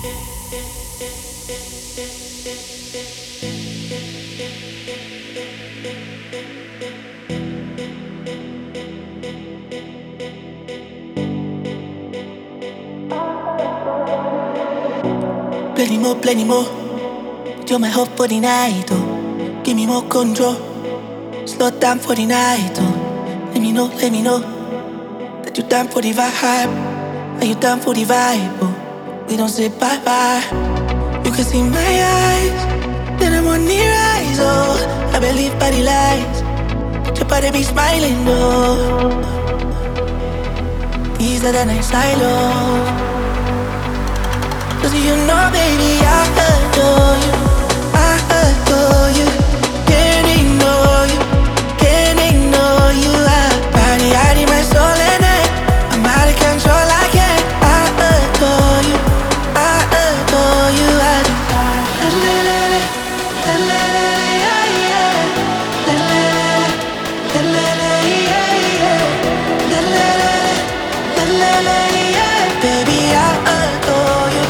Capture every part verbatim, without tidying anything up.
Plenty more, plenty more. You're my hope for the night, oh. Give me more control. Slow down for the night, oh. Let me know, let me know that you're down for the vibe. Are you down for the vibe, oh? We don't say bye-bye. You can see my eyes, then I'm on the rise, oh. I believe by the lights, but your body be smiling, oh. These are the nights I love. Cause you know, baby, I adore you, I adore you. Can't ignore you, can't ignore you. I body, I need my soul and I, I'm out of control, I can't. I adore you, I adore you. I do. La la la la, la la la, yeah yeah. La la la, la la la, yeah yeah. La la la, la la la, yeah. Baby, I adore you.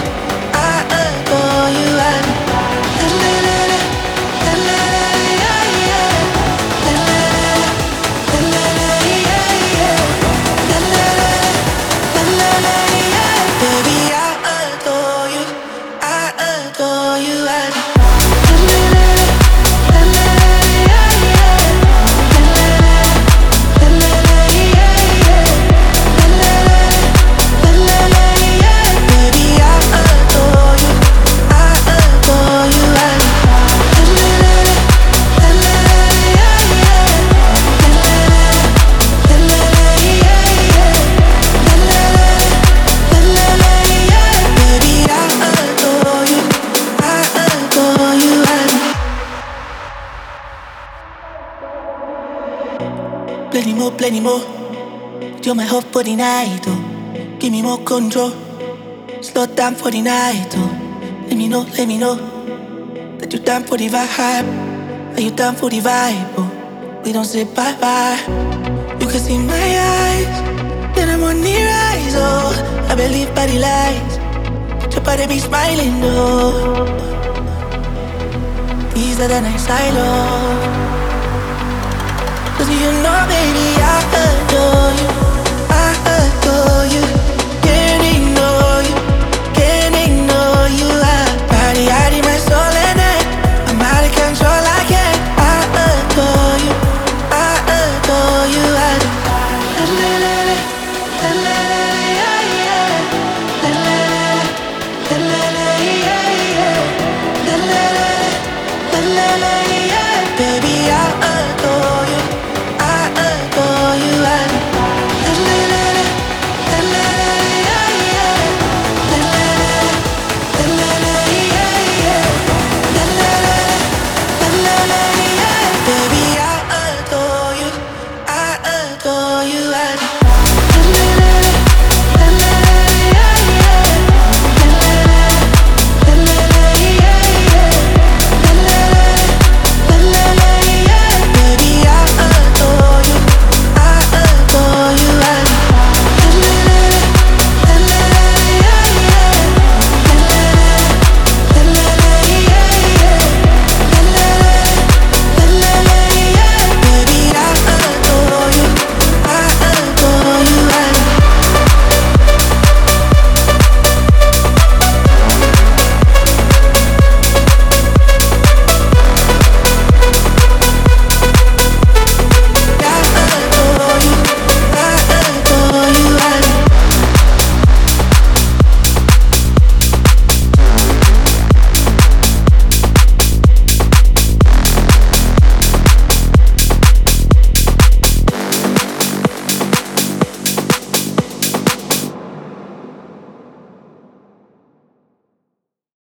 Plenty more, plenty more. You're my hope for the night, oh. Give me more control. Slow down for the night, oh. Let me know, let me know that you're down for the vibe. Are you down for the vibe, oh? We don't say bye-bye. You can see my eyes, then I'm on the rise, oh. I believe by the lights, but your body be smiling, oh. These are the nights I love. Cause you know, baby, I adore you, I adore you.